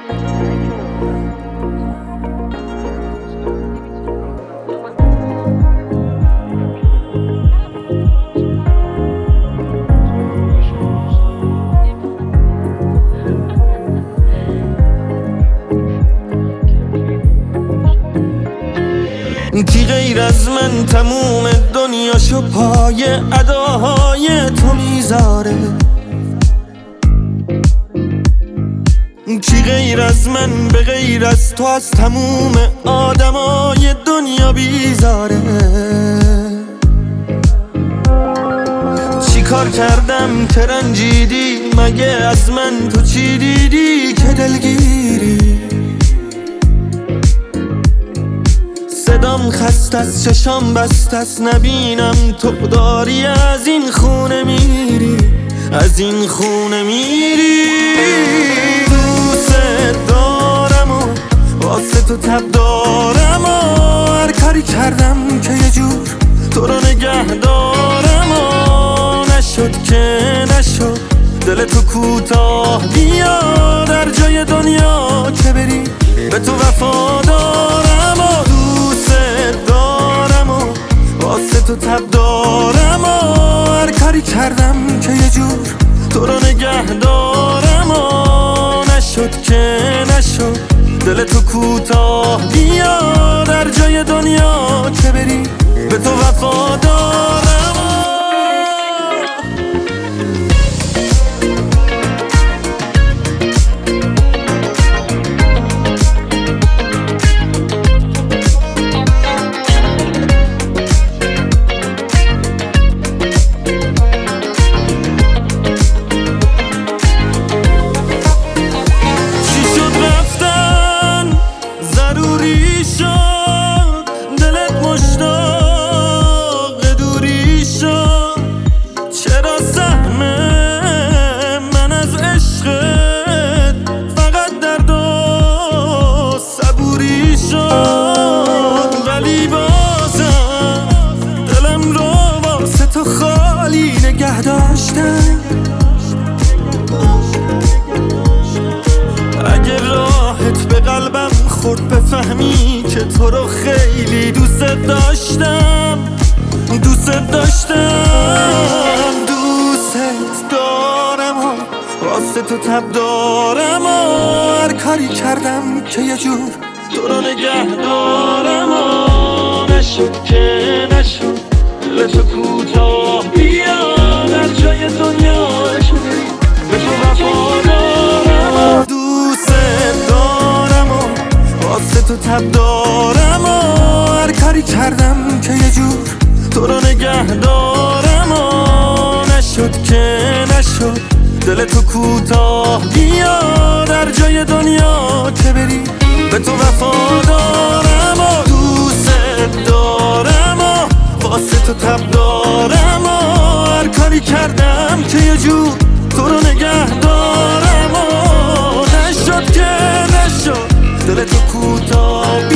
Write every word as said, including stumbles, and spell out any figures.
کی غیر از من تموم دنیاشو پای اداهای تو میذاره؟ کی غیر از من به غیر از تو از تموم آدمای دنیا بیزاره؟ چی کار کردم که رنجیدی؟ مگه از من تو چی دیدی که دلگیری؟ صدام خست از چشام بست از نبینم تو داری از این خونه میری، از این خونه میری. دوست دارم و واسه تو تب دارم و هر کاری کردم که یه جور تو رو نگه دارم و نشد که نشد دل تو کوتاه بیا در جای دنیا که بری به تو وفادارم و دوست دارم و واسه تو تب دارم و هر کاری کردم که یه جور تو رو نگه دارم و نشد که نشد دل تو کوتاه بیا در جای دنیا که بری به تو وفادارم. ولی بازم دلم رو واسه تو خالی نگه داشتم. اگه راحت به قلبم خورد بفهمی که تو رو خیلی دوست داشتم، دوست داشتم. دوست دارم و واسه تو تب دارم و هر کاری کردم که یه جور تو رو نگه دارم و نشد که نشد دل تو کوتاه بیا در جای دنیا که بری به تو وفادارم. دوست دارم و واسه تو تب دارم و هر کاری کردم که یه جور تو رو نگه دارم و نشد که نشد دل تو کوتاه بیا در جای دنیا که بری به تو وفادارم و دوست دارم و واسه تو تب دارم و هر کاری کردم که یه جور تو رو نگه دارم و نشد که نشد دل تو کوتاه